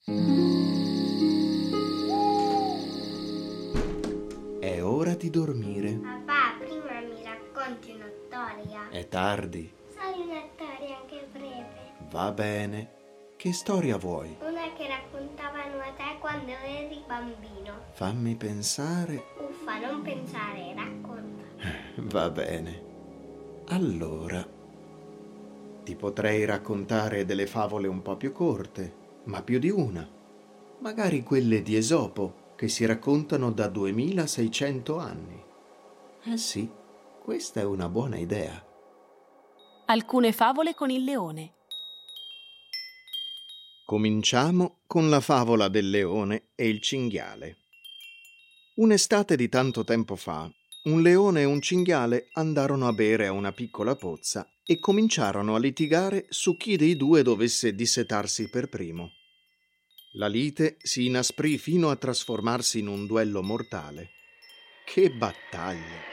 È ora di dormire. Papà, prima mi racconti una storia. È tardi. Sai una storia anche breve? Va bene. Che storia vuoi? Una che raccontavano a te quando eri bambino. Fammi pensare. Uffa, non pensare, racconta. Va bene. Allora, ti potrei raccontare delle favole un po' più corte, ma più di una. Magari quelle di Esopo, che si raccontano da 2600 anni. Sì, questa è una buona idea. Alcune favole con il leone. Cominciamo con la favola del leone e il cinghiale. Un'estate di tanto tempo fa, un leone e un cinghiale andarono a bere a una piccola pozza e cominciarono a litigare su chi dei due dovesse dissetarsi per primo. La lite si inasprì fino a trasformarsi in un duello mortale. Che battaglia!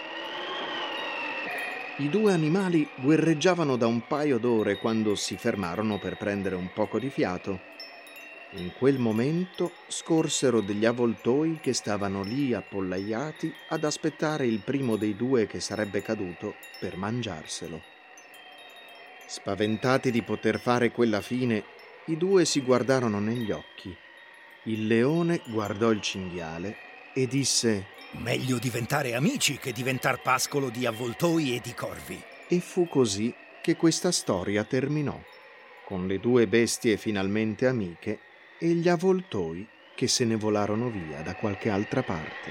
I due animali guerreggiavano da un paio d'ore quando si fermarono per prendere un poco di fiato. In quel momento scorsero degli avvoltoi che stavano lì appollaiati ad aspettare il primo dei due che sarebbe caduto per mangiarselo. Spaventati di poter fare quella fine, i due si guardarono negli occhi. Il leone guardò il cinghiale e disse: «Meglio diventare amici che diventar pascolo di avvoltoi e di corvi». E fu così che questa storia terminò, con le due bestie finalmente amiche e gli avvoltoi che se ne volarono via da qualche altra parte.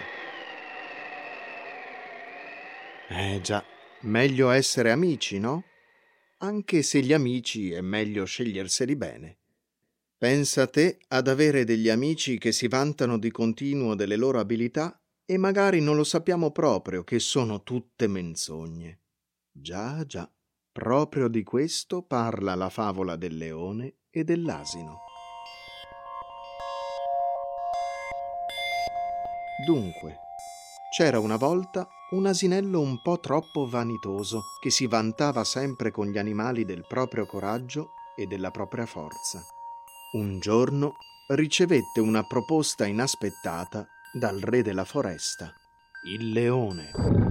Già, meglio essere amici, no? Anche se gli amici è meglio sceglierseli bene. Pensa te ad avere degli amici che si vantano di continuo delle loro abilità e magari non lo sappiamo proprio che sono tutte menzogne. Già, proprio di questo parla la favola del leone e dell'asino. Dunque, c'era una volta un asinello un po' troppo vanitoso che si vantava sempre con gli animali del proprio coraggio e della propria forza. Un giorno ricevette una proposta inaspettata dal re della foresta, il leone.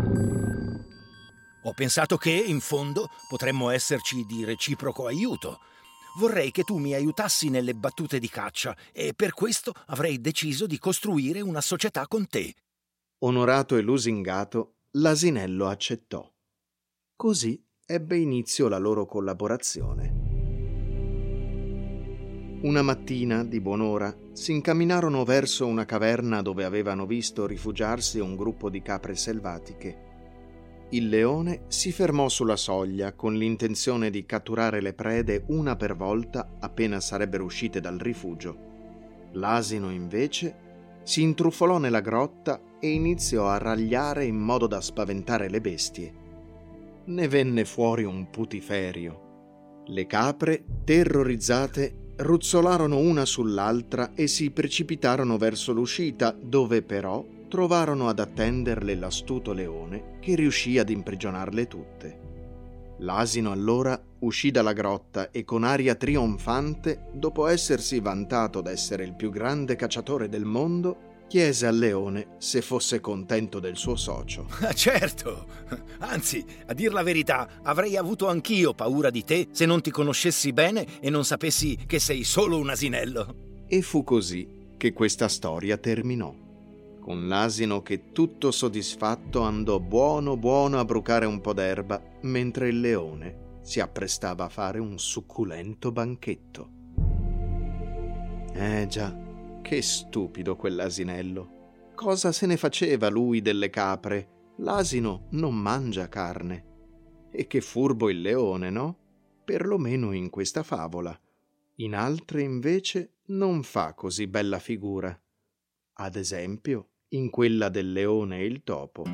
Ho pensato che, in fondo, potremmo esserci di reciproco aiuto. Vorrei che tu mi aiutassi nelle battute di caccia e per questo avrei deciso di costruire una società con te. Onorato e lusingato, l'asinello accettò. Così ebbe inizio la loro collaborazione. Una mattina, di buon'ora, si incamminarono verso una caverna dove avevano visto rifugiarsi un gruppo di capre selvatiche. Il leone si fermò sulla soglia con l'intenzione di catturare le prede una per volta appena sarebbero uscite dal rifugio. L'asino, invece, si intrufolò nella grotta e iniziò a ragliare in modo da spaventare le bestie. Ne venne fuori un putiferio. Le capre, terrorizzate, ruzzolarono una sull'altra e si precipitarono verso l'uscita, dove però trovarono ad attenderle l'astuto leone che riuscì ad imprigionarle tutte. L'asino allora uscì dalla grotta e con aria trionfante, dopo essersi vantato d'essere il più grande cacciatore del mondo, chiese al leone se fosse contento del suo socio. Certo! Anzi, a dir la verità, avrei avuto anch'io paura di te se non ti conoscessi bene e non sapessi che sei solo un asinello. E fu così che questa storia terminò, con l'asino che tutto soddisfatto andò buono a brucare un po' d'erba, mentre il leone si apprestava a fare un succulento banchetto. Già, che stupido quell'asinello. Cosa se ne faceva lui delle capre? L'asino non mangia carne. E che furbo il leone, no? Perlomeno in questa favola. In altre, invece, non fa così bella figura. Ad esempio, in quella del leone e il topo.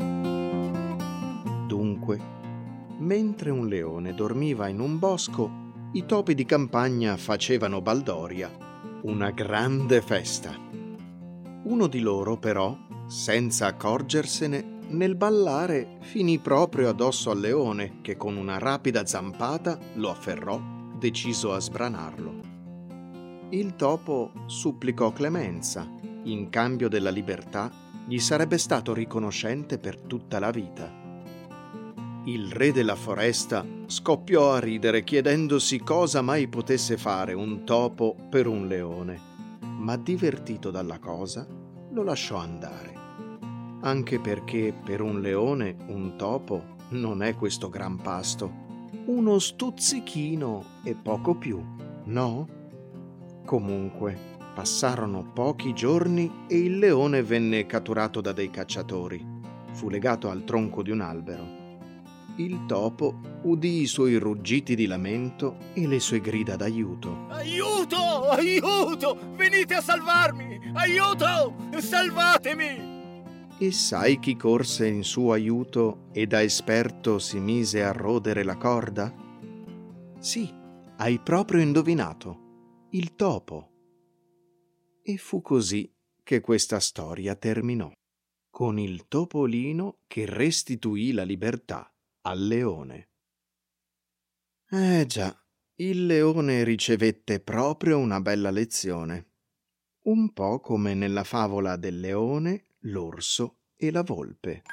Dunque, mentre un leone dormiva in un bosco, i topi di campagna facevano baldoria, una grande festa. Uno di loro, però, senza accorgersene, nel ballare finì proprio addosso al leone, che con una rapida zampata lo afferrò, deciso a sbranarlo. Il topo supplicò clemenza. In cambio della libertà gli sarebbe stato riconoscente per tutta la vita. Il re della foresta scoppiò a ridere chiedendosi cosa mai potesse fare un topo per un leone, ma divertito dalla cosa lo lasciò andare. Anche perché per un leone un topo non è questo gran pasto, uno stuzzichino e poco più, no? Comunque, passarono pochi giorni e il leone venne catturato da dei cacciatori. Fu legato al tronco di un albero. Il topo udì i suoi ruggiti di lamento e le sue grida d'aiuto. Aiuto! Aiuto! Venite a salvarmi! Aiuto! Salvatemi! E sai chi corse in suo aiuto e da esperto si mise a rodere la corda? Sì, hai proprio indovinato, il topo. E fu così che questa storia terminò, con il topolino che restituì la libertà al leone. Già, il leone ricevette proprio una bella lezione, un po' come nella favola del leone, l'orso e la volpe.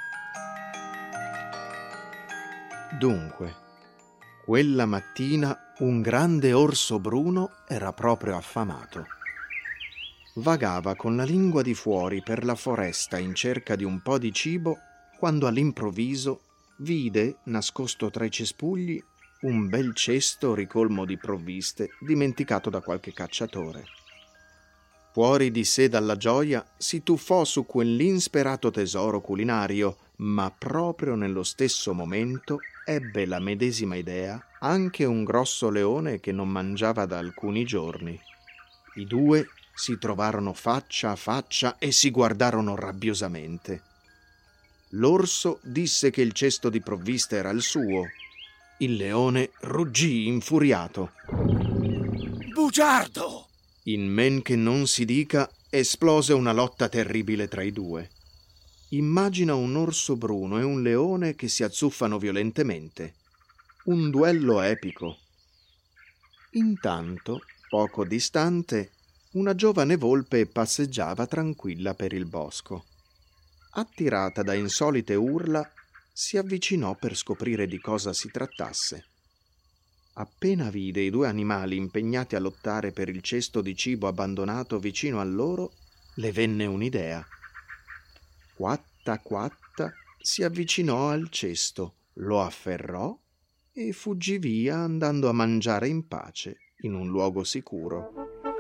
Dunque, quella mattina un grande orso bruno era proprio affamato. Vagava con la lingua di fuori per la foresta in cerca di un po' di cibo quando all'improvviso vide, nascosto tra i cespugli, un bel cesto ricolmo di provviste dimenticato da qualche cacciatore. Fuori di sé dalla gioia si tuffò su quell'insperato tesoro culinario, ma proprio nello stesso momento ebbe la medesima idea anche un grosso leone che non mangiava da alcuni giorni. I due si trovarono faccia a faccia e si guardarono rabbiosamente. L'orso disse che il cesto di provviste era il suo. Il leone ruggì infuriato. Bugiardo! In men che non si dica, esplose una lotta terribile tra i due. Immagina un orso bruno e un leone che si azzuffano violentemente. Un duello epico. Intanto, poco distante, una giovane volpe passeggiava tranquilla per il bosco. Attirata da insolite urla, si avvicinò per scoprire di cosa si trattasse. Appena vide i due animali impegnati a lottare per il cesto di cibo abbandonato vicino a loro, le venne un'idea. Quatta quatta si avvicinò al cesto, lo afferrò e fuggì via andando a mangiare in pace in un luogo sicuro.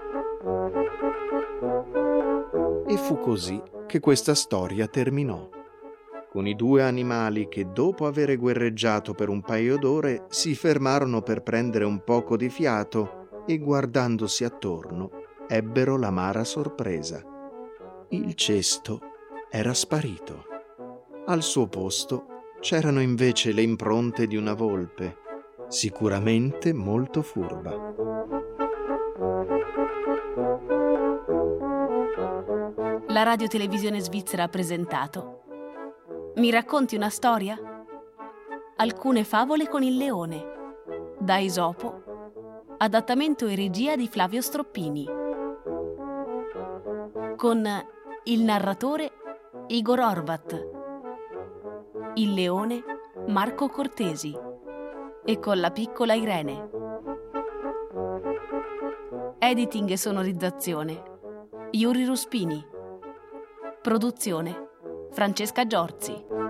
E fu così che questa storia terminò, con i due animali che dopo aver guerreggiato per un paio d'ore si fermarono per prendere un poco di fiato e guardandosi attorno ebbero l'amara sorpresa. Il cesto era sparito. Al suo posto c'erano invece le impronte di una volpe, sicuramente molto furba. La radiotelevisione svizzera ha presentato Mi racconti una storia? Alcune favole con il leone, da Esopo, adattamento e regia di Flavio Stroppini, con il narratore Igor Horvat, il leone Marco Cortesi e con la piccola Irene. Editing e sonorizzazione Yuri Ruspini. Produzione Francesca Giorzi.